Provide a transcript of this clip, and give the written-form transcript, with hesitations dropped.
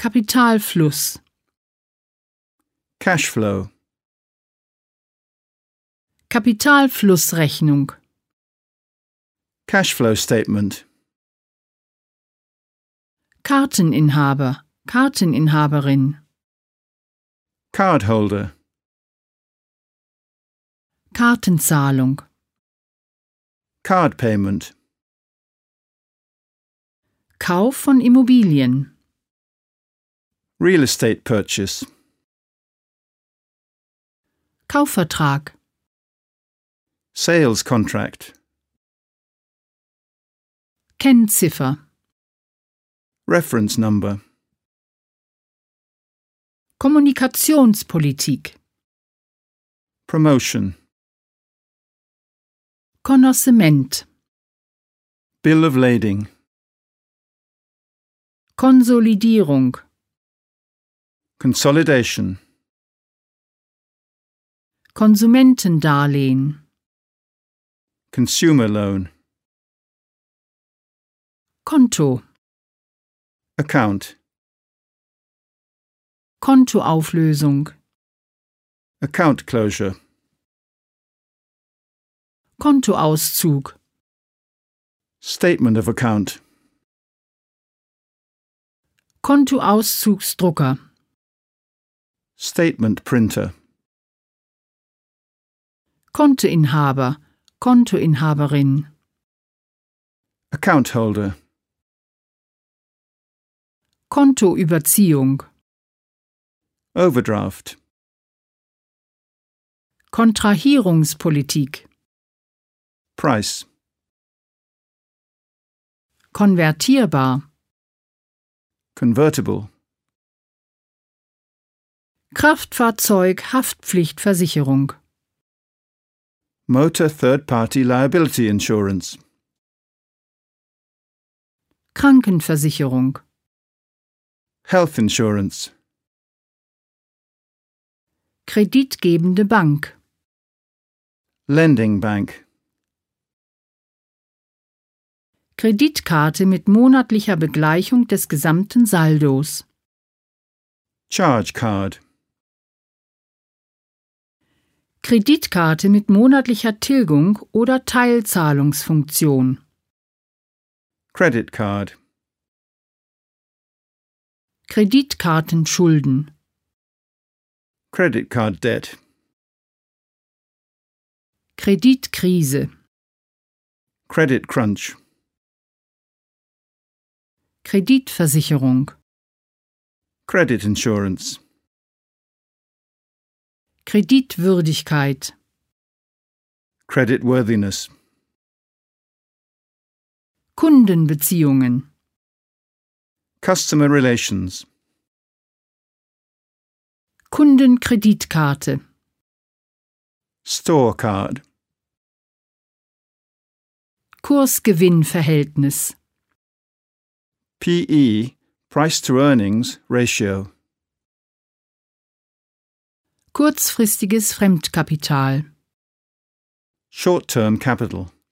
Kapitalfluss. Cash flow. Kapitalflussrechnung. Cash flow statement. Karteninhaber, Karteninhaberin. Cardholder. Kartenzahlung. Card payment. Kauf von Immobilien. Real estate purchase. Kaufvertrag. Sales contract. Kennziffer. Reference number. Kommunikationspolitik. Promotion. Konnoissement. Bill of lading. Konsolidierung. Consolidation. Konsumentendarlehen. Consumer loan. Konto. Account. Kontoauflösung. Account closure. Kontoauszug. Statement of account. Kontoauszugsdrucker. Statement printer. Kontoinhaber, Kontoinhaberin. Account holder. Kontoüberziehung. Overdraft. Kontrahierungspolitik. Price. Konvertierbar. Convertible. Kraftfahrzeug-Haftpflichtversicherung. Motor third-party liability insurance. Krankenversicherung. Health insurance. Kreditgebende Bank. Lending bank. Kreditkarte mit monatlicher Begleichung des gesamten Saldos. Charge card. Kreditkarte mit monatlicher Tilgung oder Teilzahlungsfunktion. Credit card. Kreditkartenschulden. Credit card debt. Kreditkrise. Credit crunch. Kreditversicherung. Credit insurance. Kreditwürdigkeit. Creditworthiness. Kundenbeziehungen. Customer relations. Kundenkreditkarte. Store card. Kursgewinnverhältnis. PE, price to earnings ratio. Kurzfristiges Fremdkapital. Short-term capital.